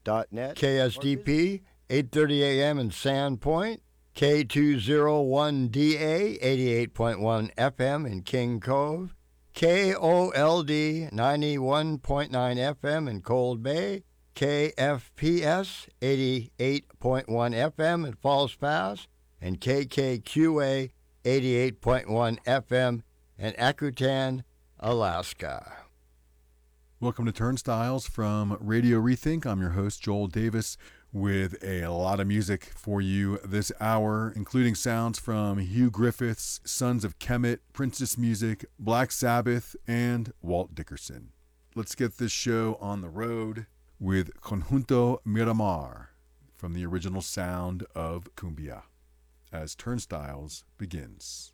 KSDP, 8:30 a.m. in Sandpoint. K201DA, 88.1 FM in King Cove. KOLD, 91.9 FM in Cold Bay. KFPS, 88.1 FM in Falls Pass. And KKQA, 88.1 FM in Akutan, Alaska. Welcome to Turnstiles from Radio Rethink. I'm your host, Joel Davis, with a lot of music for you this hour, including sounds from Hugh Griffiths, Sons of Kemet, Princess Music, Black Sabbath, and Walt Dickerson. Let's get this show on the road with Conjunto Miramar from the original sound of Cumbia as Turnstiles begins.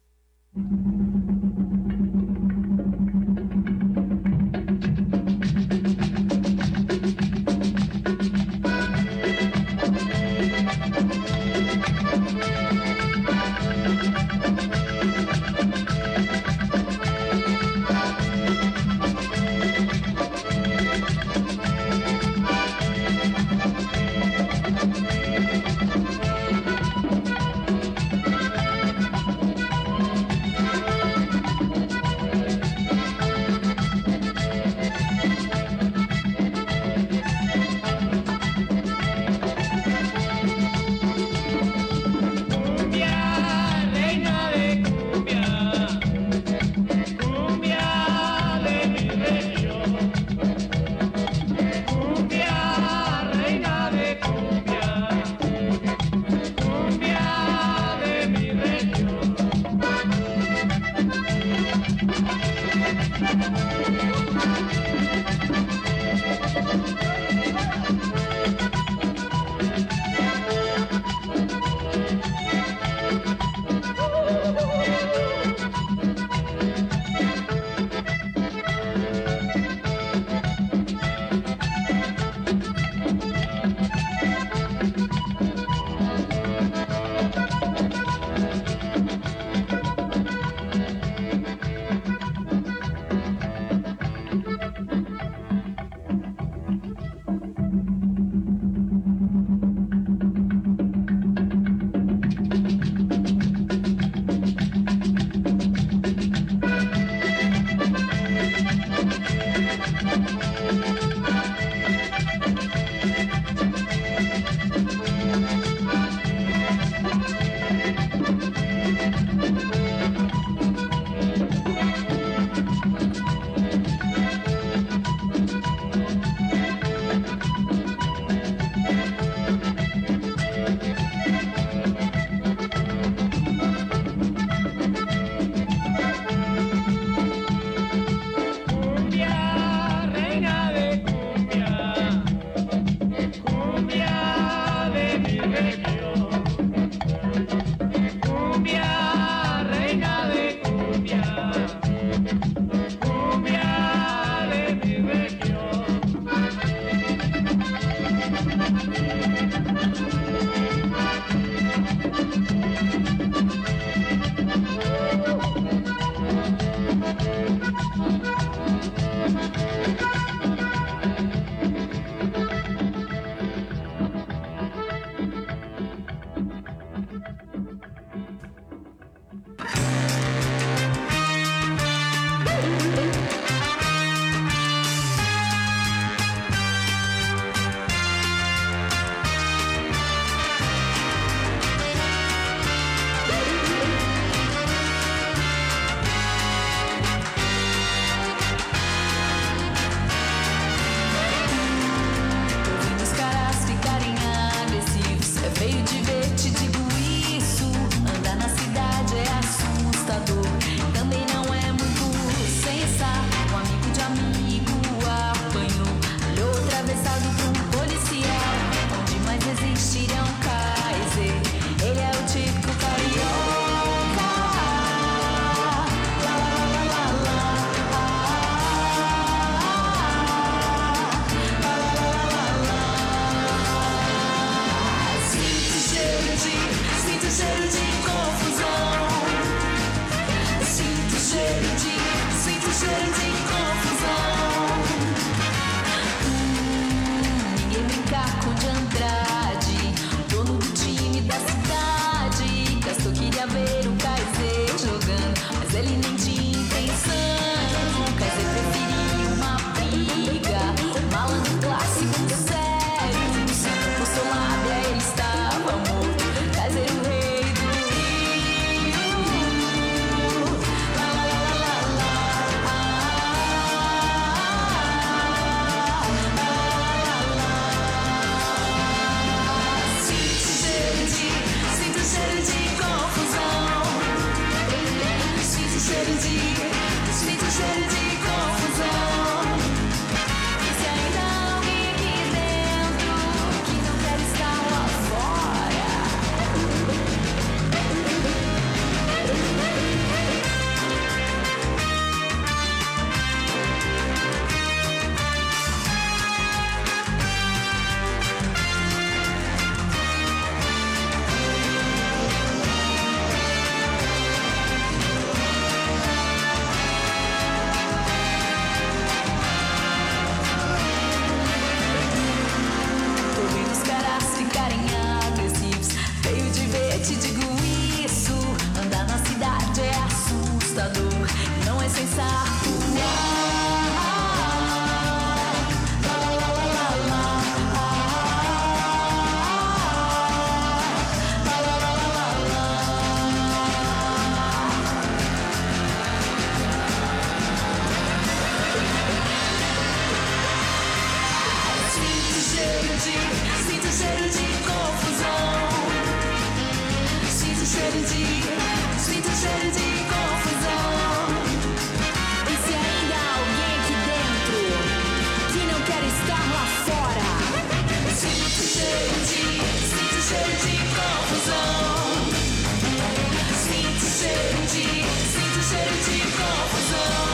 sinto cheiro de confusão. Sinto cheiro de confusão. E se ainda há alguém aqui dentro que não quer estar lá fora? Sinto cheiro de confusão. Sinto cheiro de confusão.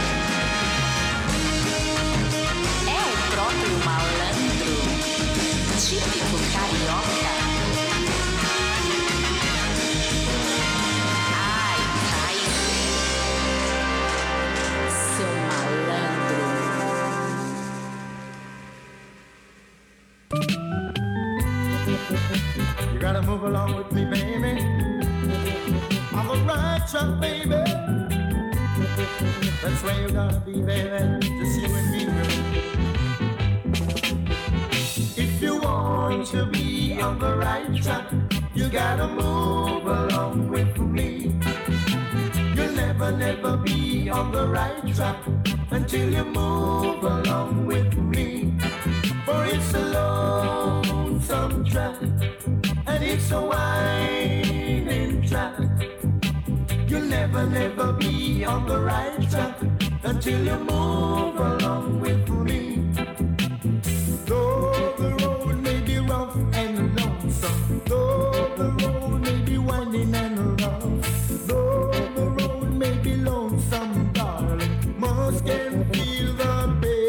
É o próprio malandro, típico carioca. Ai, Kaiser, seu malandro. You gotta move along with me, baby. I'm a right truck, baby. That's where you gotta be, baby. Just you and me, girl. If you want to be on the right track, you gotta move along with me. You'll never be on the right track until you move along with me. For it's a lonesome track, and it's a winding track. You'll never be on the right track until you move along with me. Though the road may be rough and lonesome, though the road may be winding and rough, though the road may be lonesome, darling, most can feel the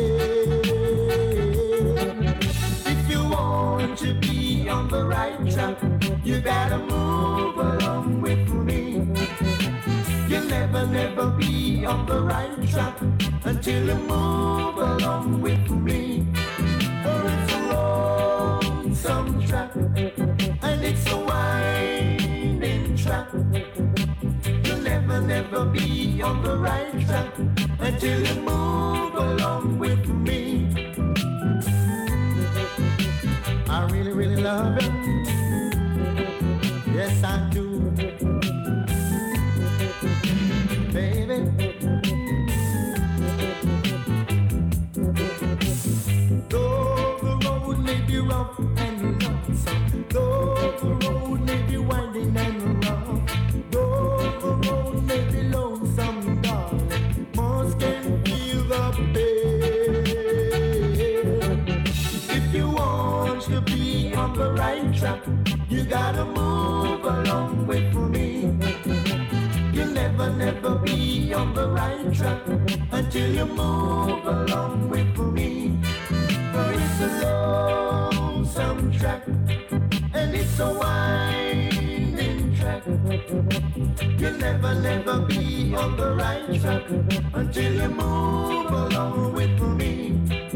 pain. If you want to be on the right track, you gotta move along with me. You'll never be on the right track until you move along with me. For it's a lonesome track, and it's a winding track. You'll never be on the right track until you move along with me. I really love it. Yes, I do. Baby, though the road may be rough and lonesome, though the road may be winding and rough, though the road may be lonesome, darling, most can feel the pain. If you want to be on the right track, you gotta move along with me. You'll never be on the right track until you move along with me. For it's a lonesome track, and it's a winding track. You'll never be on the right track until you move along with me.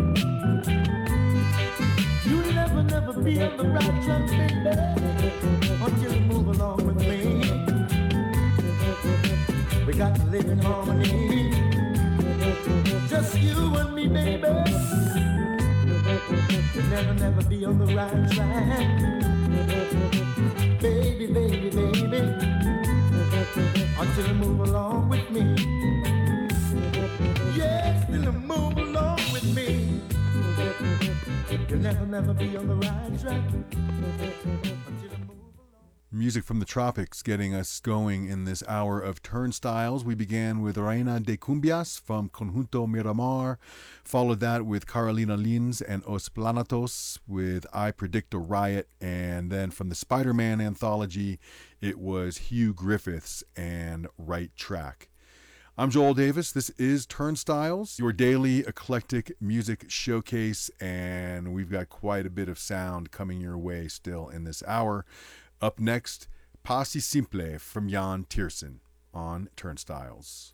You'll never be on the right track, baby, until you move along with me. We got to live in harmony, just you and me, baby. You'll never be on the right track, baby, until you move along with me. Yes, till you move along with me. You'll never be on the right track until you move. Music from the tropics getting us going in this hour of Turnstiles. We began with Reina de Cumbias from Conjunto Miramar, followed that with Carolina Lins and Os Planatos with I Predict a Riot, and then from the Spider-Man anthology, it was Hugh Griffiths and Right Track. I'm Joel Davis. This is Turnstiles, your daily eclectic music showcase, and we've got quite a bit of sound coming your way still in this hour. Up next, Passi Simple from Jan Tiersen on Turnstiles.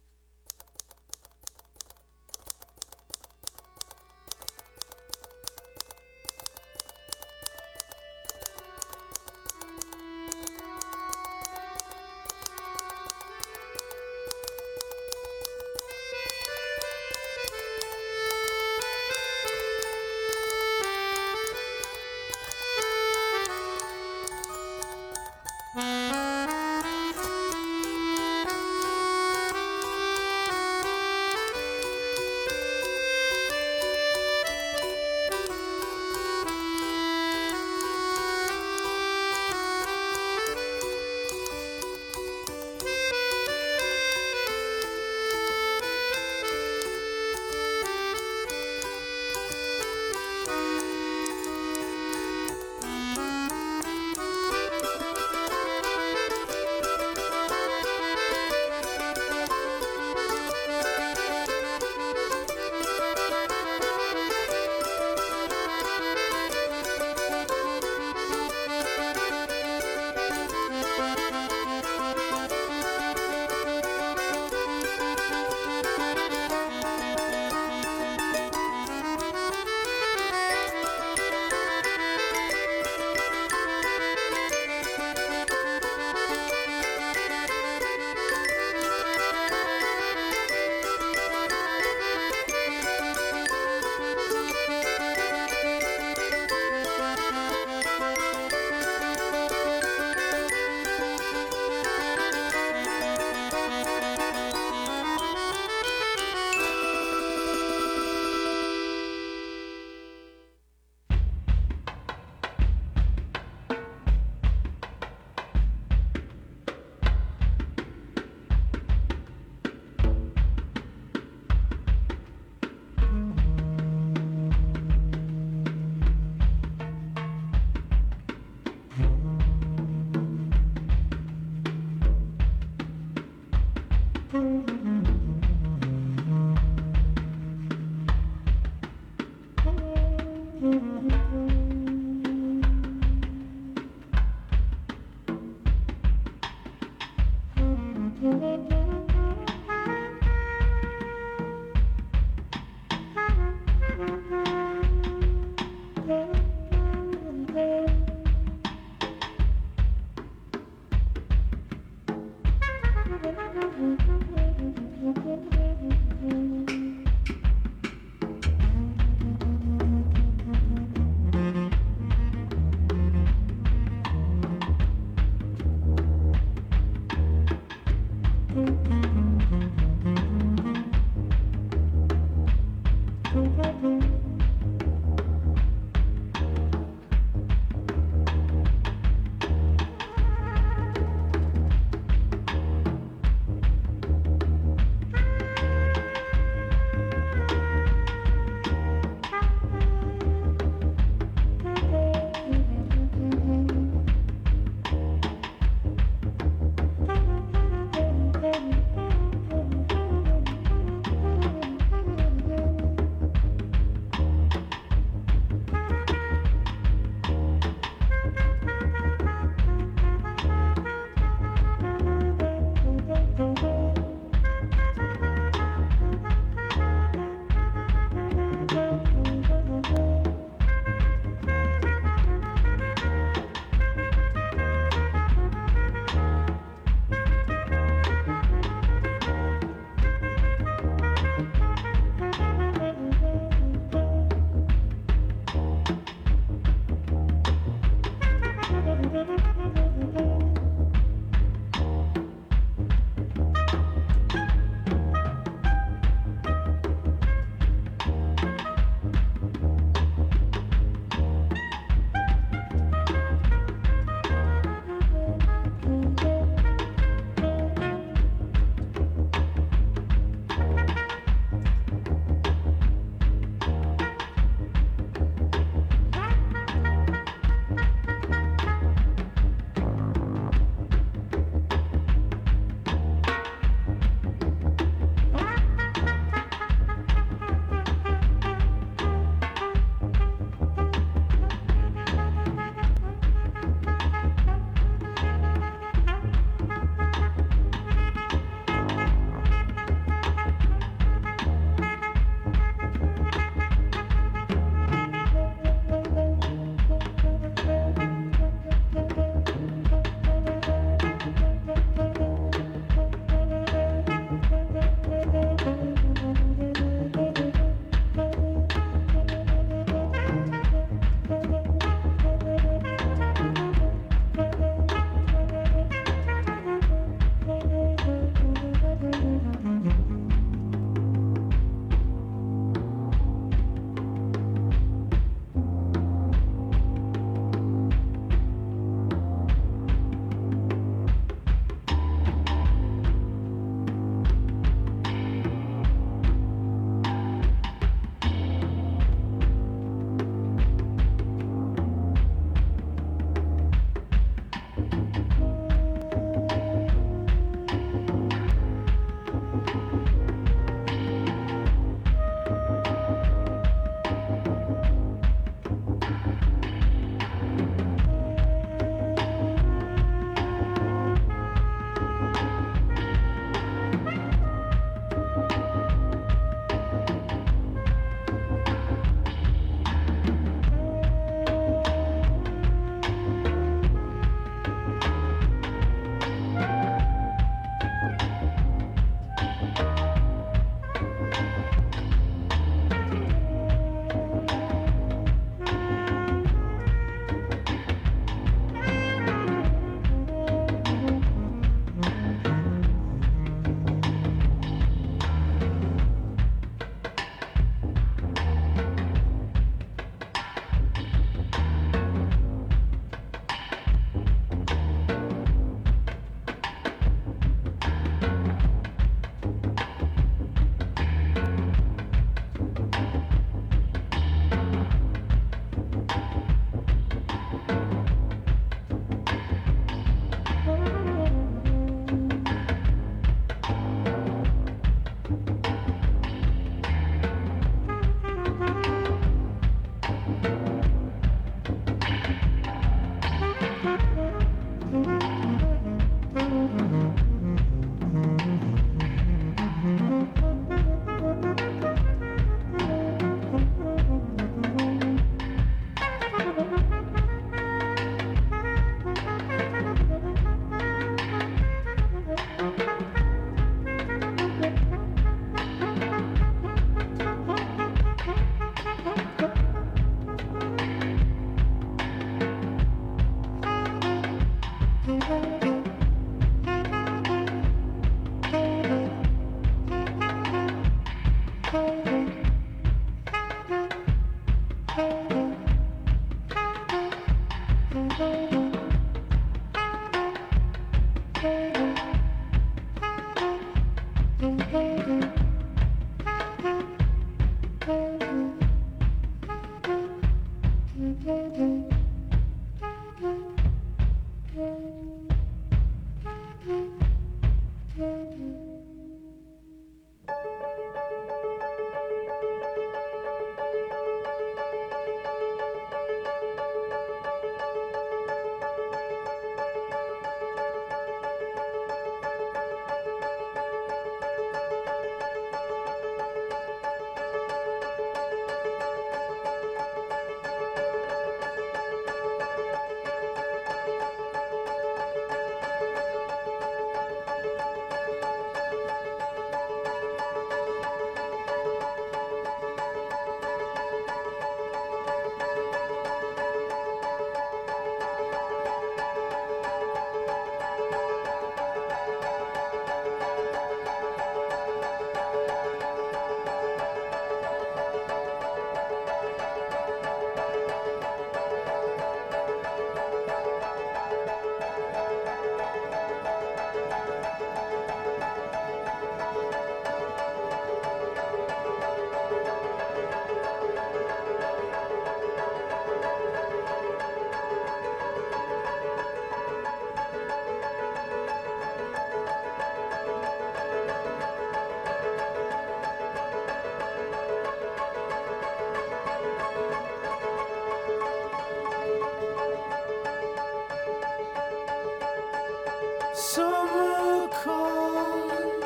Summer comes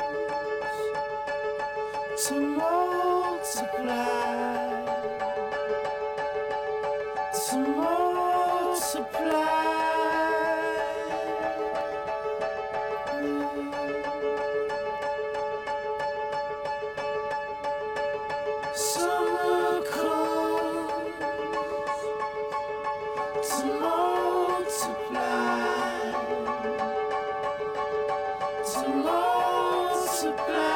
to multiply, to multiply. Summer comes to multiply. To multiply.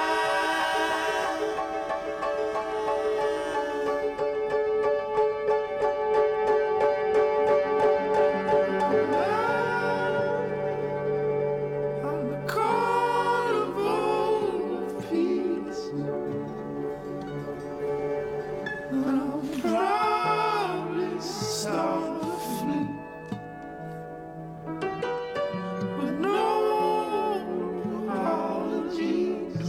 I'm the carnival of peace, and I'll probably start a fleet with no apologies,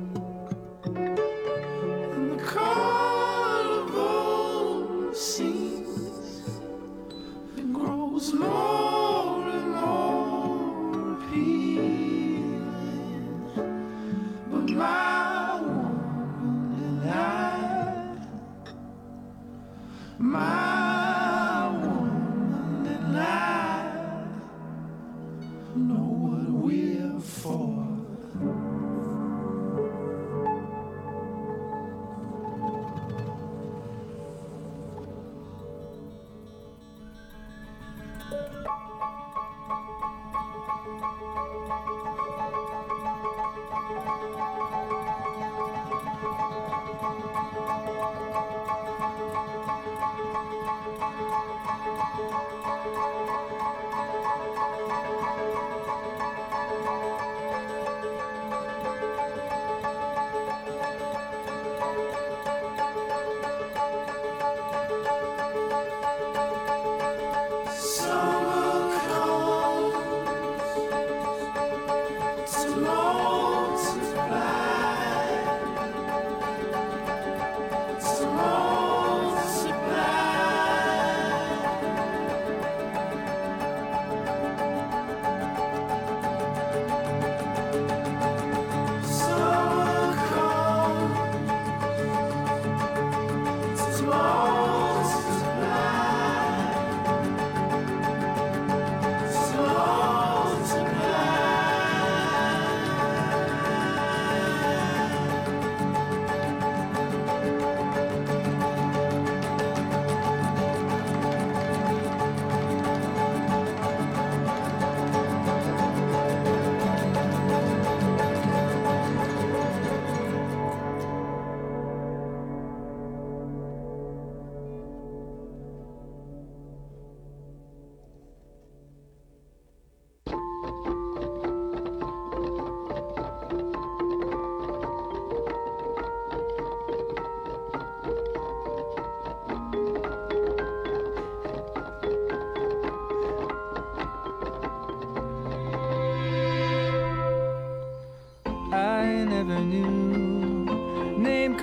and the carnival scenes, it grows more and more appealing. But my woman and my woman and I know what we're for. Summer comes to multiply, to multiply.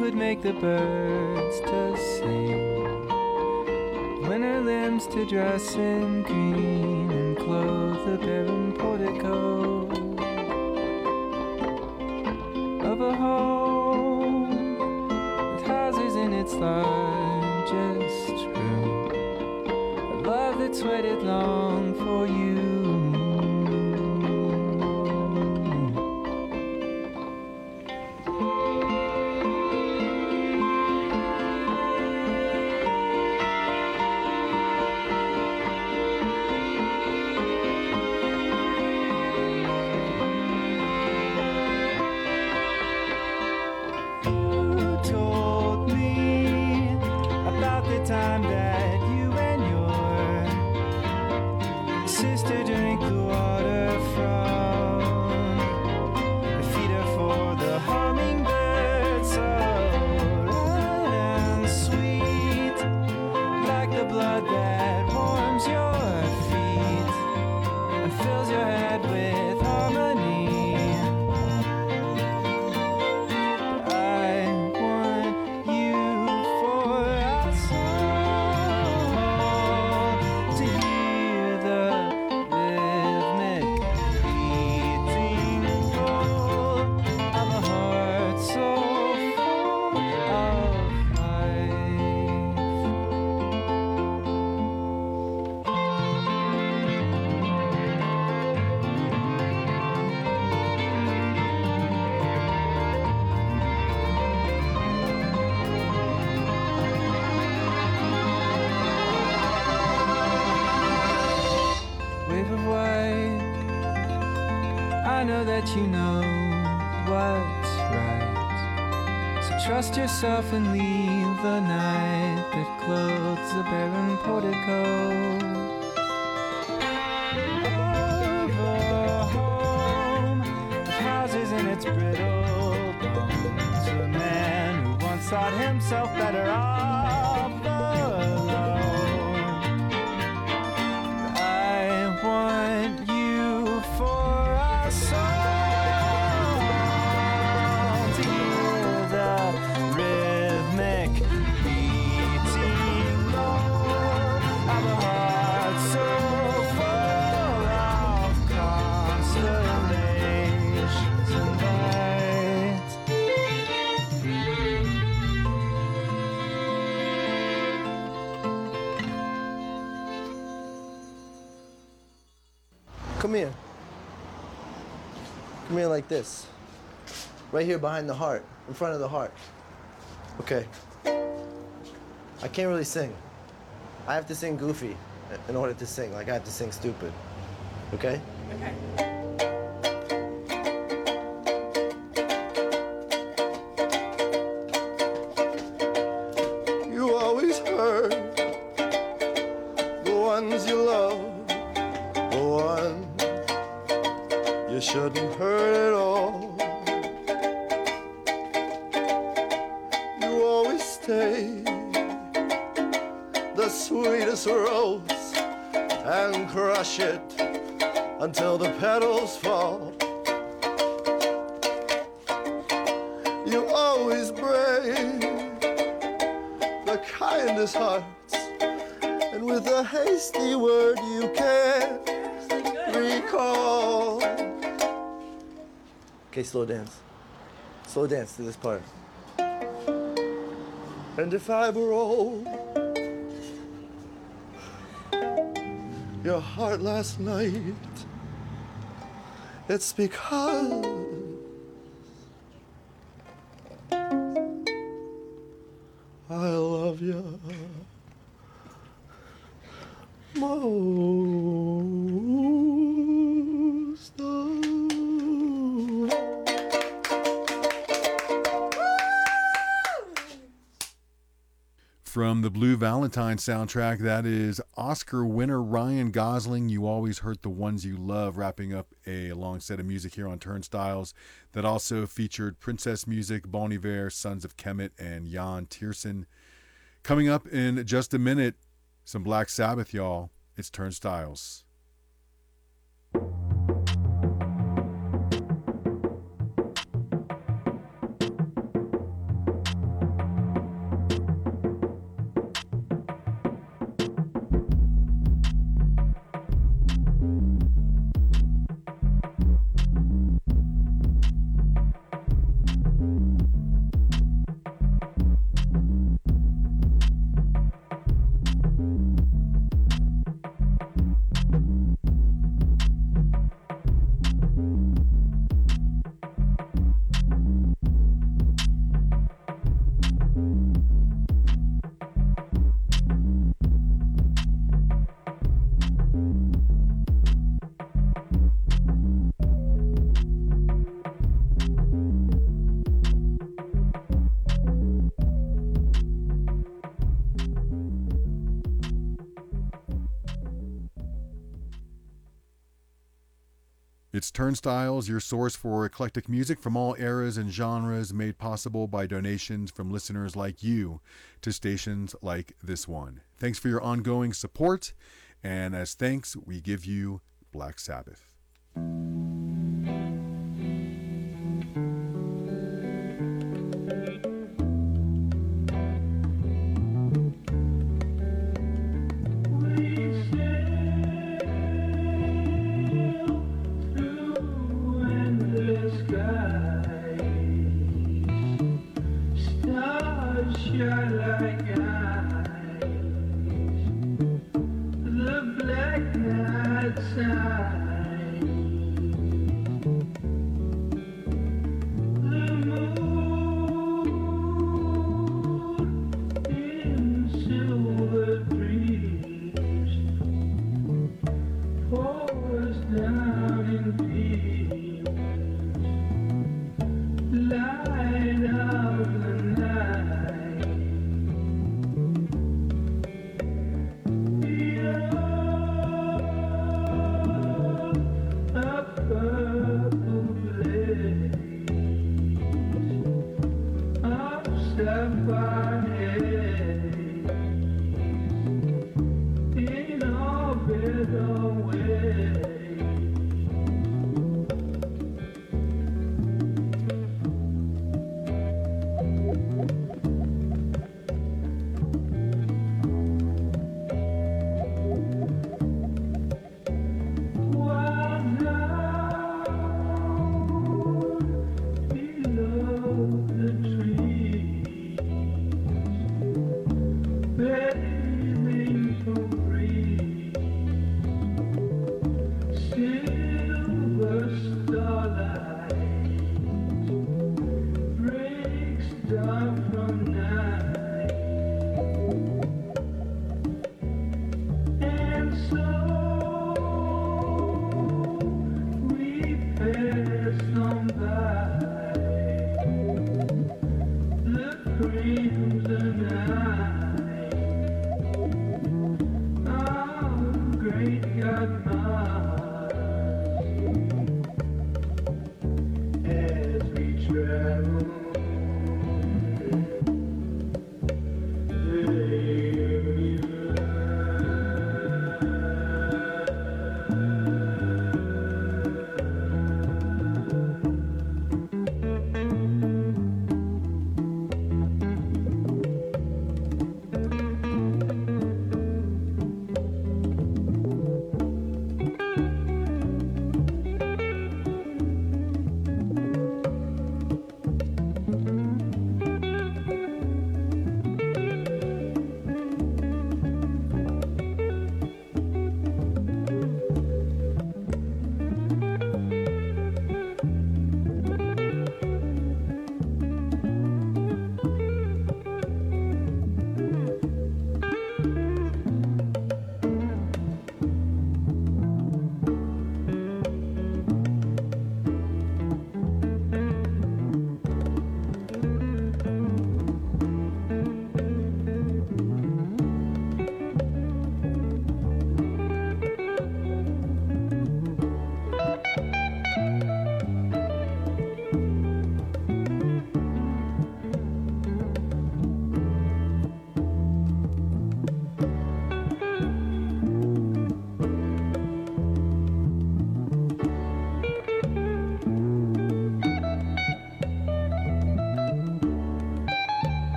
could make the birds to sing, winter limbs to dress in green and clothe the barren portico of a home with houses in its largest room, a love that's waited long for you. Time that you and your sister drink the water from the feeder for the hummingbird, so red and sweet, like the blood that warms your feet and fills your head with harmony. You know what's right, so trust yourself and leave the night that clothes the barren portico of a home with houses in its brittle bones, a man who once thought himself better off alone. I want you for a song. Come here. Come here like this. Right here behind the heart, in front of the heart. Okay. I can't really sing. I have to sing goofy in order to sing. Like I have to sing stupid. Okay? Okay. You always hurt the ones you love, the one you shouldn't hurt at all. You always stay the sweetest rose and crush it until the petals fall. You always break the kindest hearts, and with a hasty word you can't recall. Okay, slow dance. Slow dance to this part. And if I were old, your heart last night, it's because I love you most of all. From the Blue Valentine soundtrack, that is Oscar winner Ryan Gosling. You Always Hurt the Ones You Love, wrapping up a long set of music here on Turnstiles that also featured Princess Music, Bon Iver, Sons of Kemet, and Jan Tiersen. Coming up in just a minute, some Black Sabbath, y'all. It's Turnstiles. It's Turnstiles, your source for eclectic music from all eras and genres, made possible by donations from listeners like you to stations like this one. Thanks for your ongoing support, and as thanks, we give you Black Sabbath.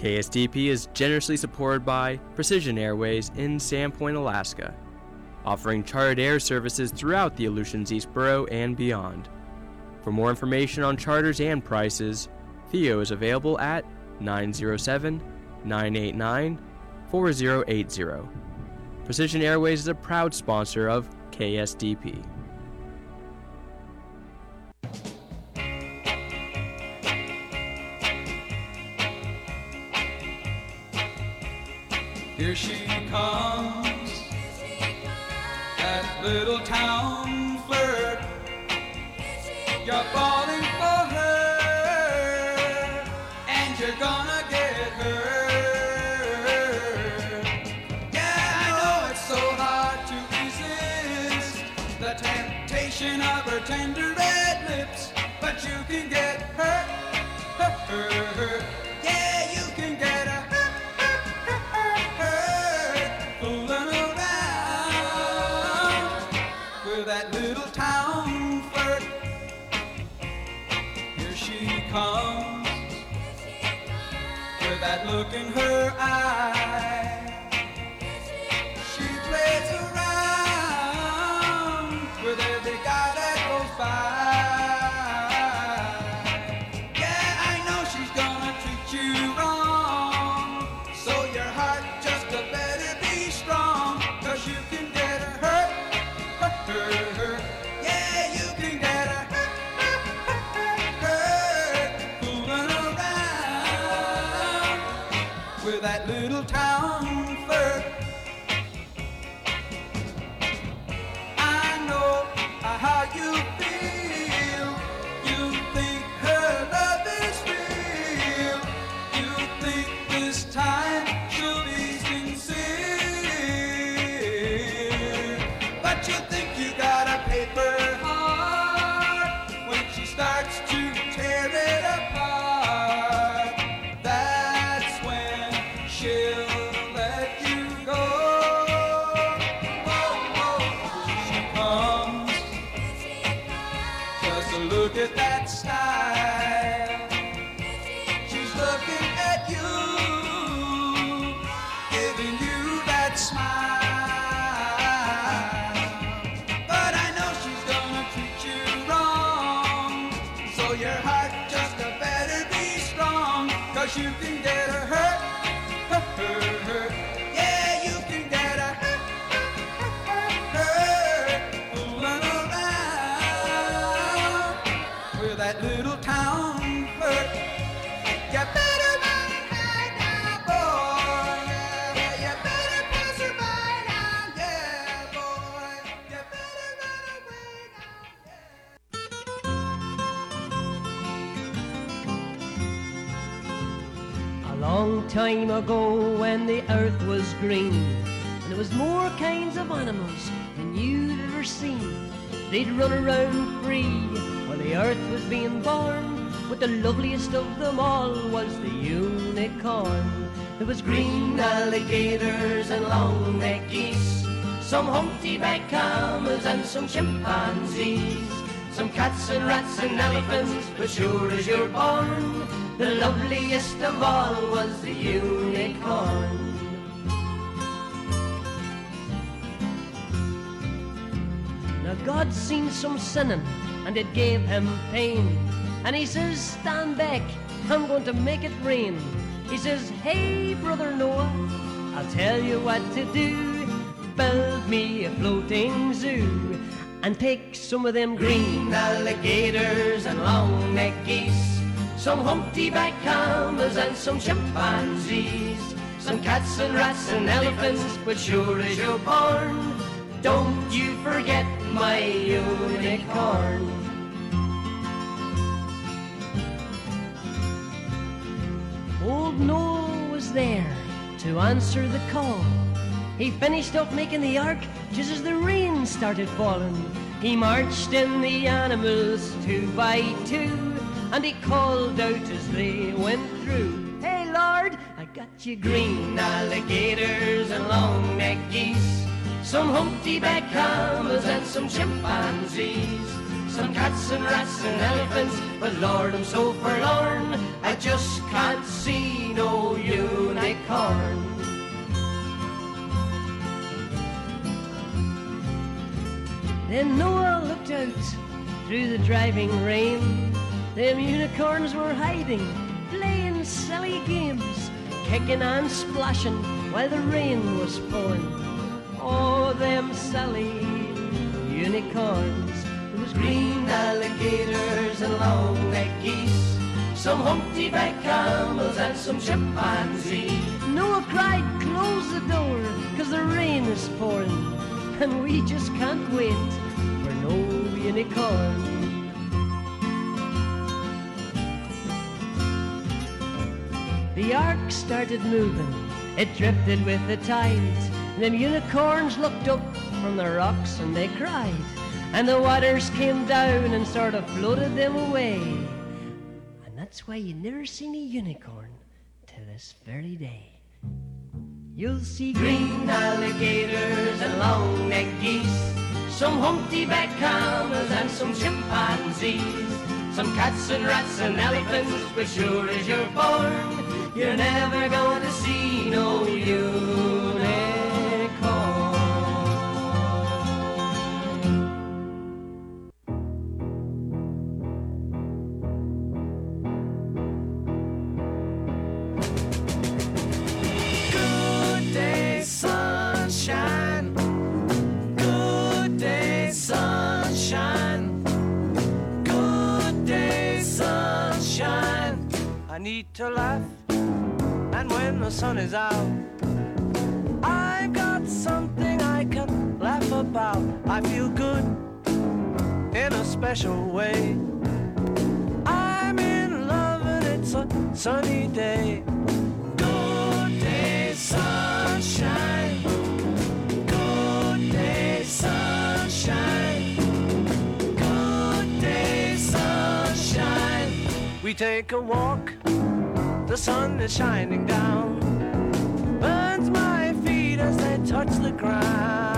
KSDP is generously supported by Precision Airways in Sandpoint, Alaska, offering chartered air services throughout the Aleutians East Borough and beyond. For more information on charters and prices, Theo is available at 907-989-4080. Precision Airways is a proud sponsor of KSDP. Here she comes, that little town flirt. You're falling for her, and you're gonna get hurt. Yeah, I know it's so hard to resist the temptation of her tender red lips, but you can get hurt, hurt. Yeah, you can get hurt. That little town flirt. Here she comes, with that look in her eye. She plays around with every guy that goes by. Yeah, I know she's gonna treat you wrong, so your heart just better be strong, 'cause you can get her hurt. Yeah, you can get her hurt, fooling around with that little town flirt. I know how you feel. You think her love is real. You think this time she'll be sincere, but you think you got a paper heart when she starts to tear it apart. That's when she'll let you go. Oh, oh, she comes. Just look at that style. She's looking at you, giving you that smile. Your heart just better be strong, 'cause you can get her hurt, hurt. Yeah, you can get her hurt, fooling around with that little town flirt. You better run her down, boy. Yeah, you better pass her by now, yeah, boy. You better run away now, A long time ago when the earth was green and there was more kinds of animals than you'd ever seen, they'd run around free while the earth was being born, but the loveliest of them all was the unicorn. There was green alligators and long-necked geese, some humpty-back camels and some chimpanzees, some cats and rats and elephants, but sure as you're born, the loveliest of all was the unicorn. Now God seen some sinning and it gave him pain, and he says, stand back, I'm going to make it rain. He says, hey brother Noah, I'll tell you what to do. Build me a floating zoo and take some of them green alligators and long-necked geese, some humpty-back camels and some chimpanzees, some cats and rats and elephants, but sure as you're born, don't you forget my unicorn. Old Noah was there to answer the call. He finished up making the ark just as the rain started falling. He marched in the animals 2 by 2, and he called out as they went through, hey Lord, I got you green alligators and long-necked geese, some humpty-back camels and some chimpanzees, some cats and rats and elephants, but Lord, I'm so forlorn, I just can't see no unicorn. Then Noah looked out through the driving rain. Them unicorns were hiding, playing silly games, kicking and splashing while the rain was falling. Oh, them silly unicorns. There was green alligators and long-necked geese, some humpty-back camels and some chimpanzees. Noah cried, close the door, 'cause the rain is pouring, and we just can't wait for no unicorn. The ark started moving, it drifted with the tides. Them unicorns looked up from the rocks and they cried, and the waters came down and sort of floated them away. And that's why you never seen a unicorn to this very day. You'll see green alligators and long-necked geese, some humpty-back camels and some chimpanzees, some cats and rats and elephants, but sure as you're born, you're never going to see no unicorn. Good day, sunshine. Good day, sunshine. Good day, sunshine. I need to laugh, and when the sun is out, I've got something I can laugh about. I feel good in a special way. I'm in love and it's a sunny day. Good day, sunshine. Good day, sunshine. Good day, sunshine. We take a walk, the sun is shining down, burns my feet as they touch the ground.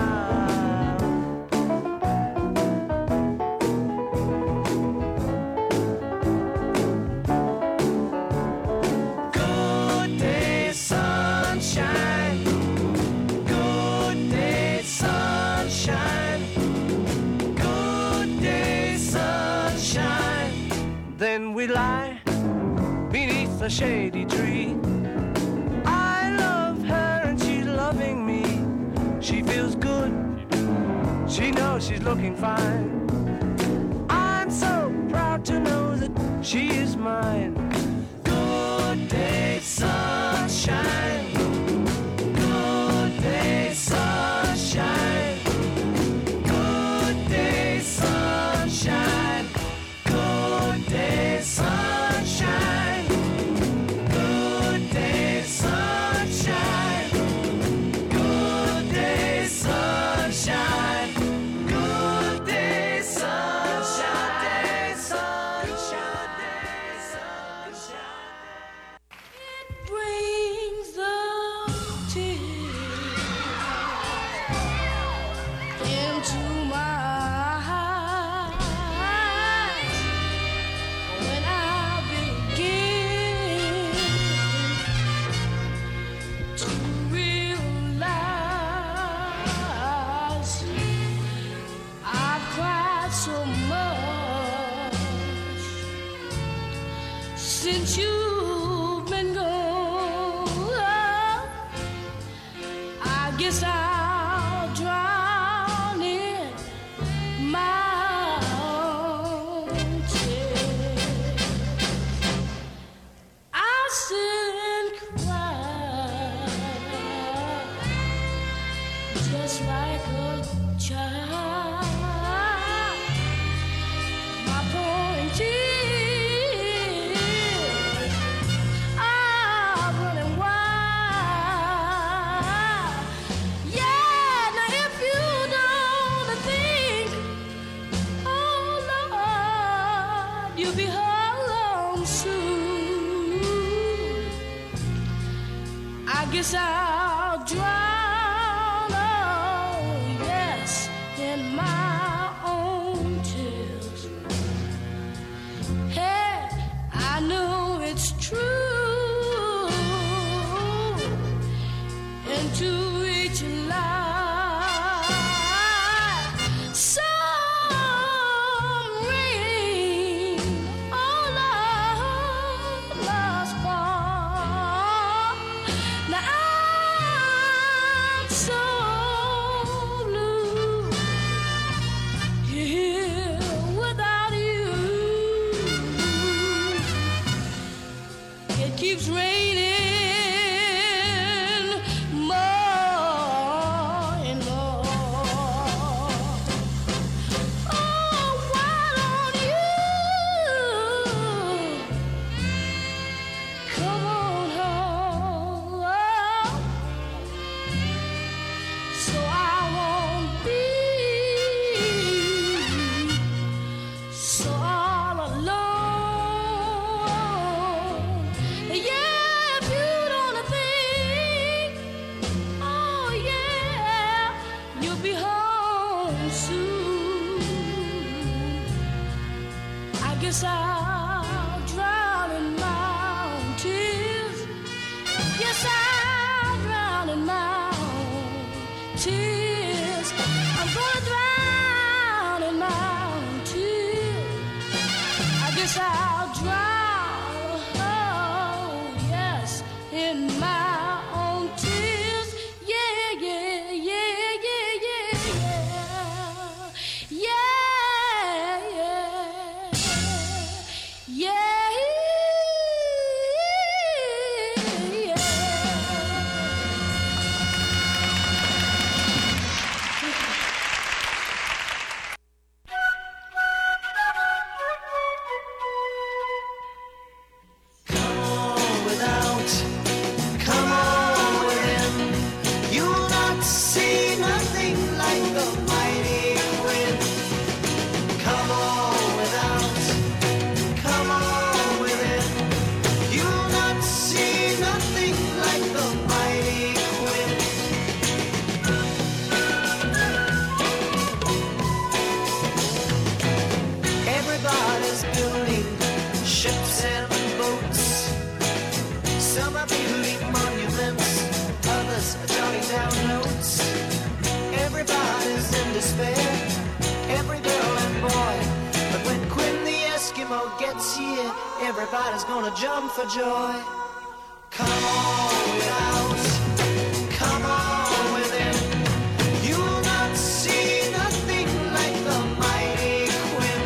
Good day, sunshine. Good day, sunshine. Good day, sunshine. Then we lie beneath a shady tree. I love her and she's loving me. She feels good, she knows she's looking fine. I'm so proud to know that she is mine. Good day, sunshine. Good day, sunshine. Good day, sunshine. Good day, sunshine. Good day, sunshine. Good day, sunshine. Good day, sunshine. Sunshine. It brings the tears into my eyes when I begin to realize I've cried so much since you've been gone. I guess I'll drown in my own tears. I'll sit and cry just like a child. My pouring tears are running wild. Yeah, now if you don't think, oh Lord, you'll be home soon. I guess I'll drown all here without you. It keeps raining more and more. Oh, why don't you come on home so I won't be so all alone. Yeah, if you don't think, oh yeah, you'll be home soon. I guess I'll drown in my own tears. Yes, I'll drown in my own tears. I'm gonna drown in my own tears. I guess I'll drown, oh yes, in my own tears. Yeah, yeah, yeah, yeah, yeah, yeah, yeah, yeah, yeah. Come on without, come on within. You'll not see nothing like the mighty wind. Come on without, come on within. You'll not see nothing like the mighty wind. Everybody's building ships and boats. Some are building monuments, others are jotting down notes. Everybody's in despair, every girl and boy. But when Quinn the Eskimo gets here, everybody's gonna jump for joy. Come on without, come on within. You'll not see nothing like the mighty Quinn.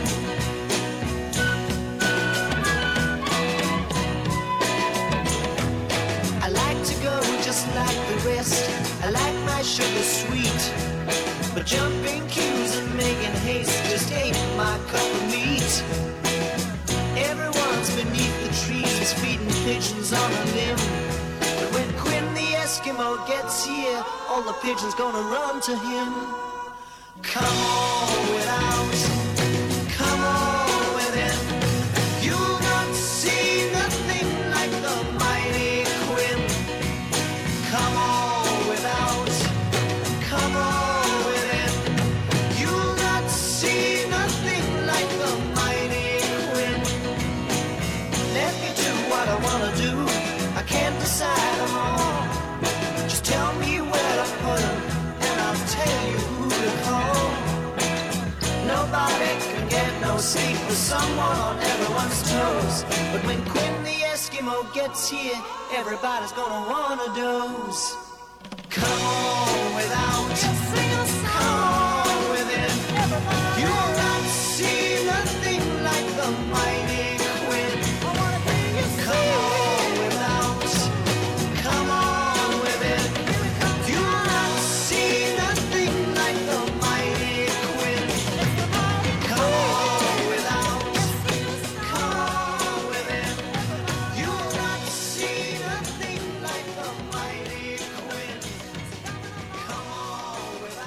I like to go just like the rest. I like my sugar sweet. But jumping queues and making haste just ain't my cup of meat. Everyone's beneath the trees feeding pigeons on a limb. But when Quinn the Eskimo gets here, all the pigeons gonna run to him. Come on without, come on within. You'll not see nothing like the mighty Quinn. Come on without, come on within. You'll not see nothing like the mighty Quinn. Let me do what I wanna do. I can't decide them all. Just tell me where to put them, and I'll tell you who to call. Nobody can get no sleep with someone on everyone's toes. But when Quinn the Eskimo gets here, everybody's gonna wanna doze. Come on without, come on within. You'll not see nothing like the mighty Quinn. Come on without, come on within. You'll not see nothing like the mighty Quinn. Come on without, come on within. You'll not see nothing like the mighty Quinn. Come on without.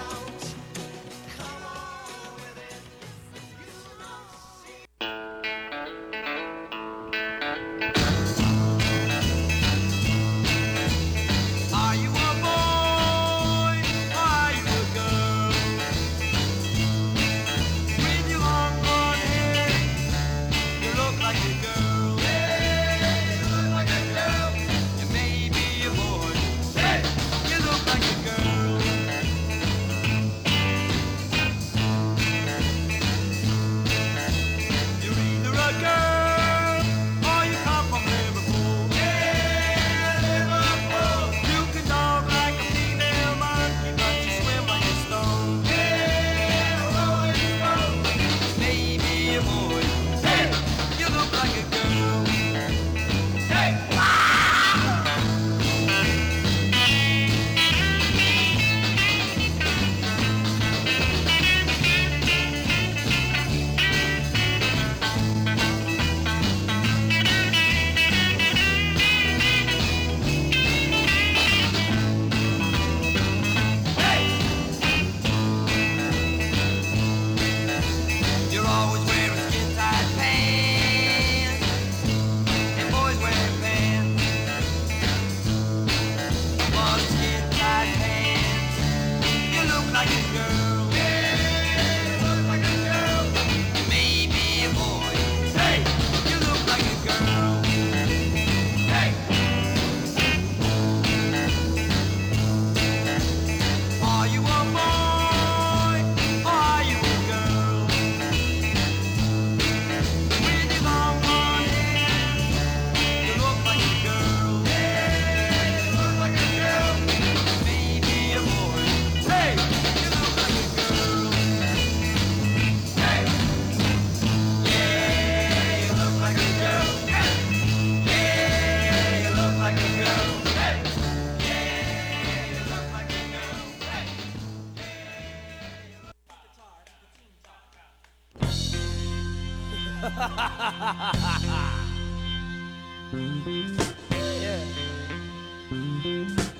Yeah.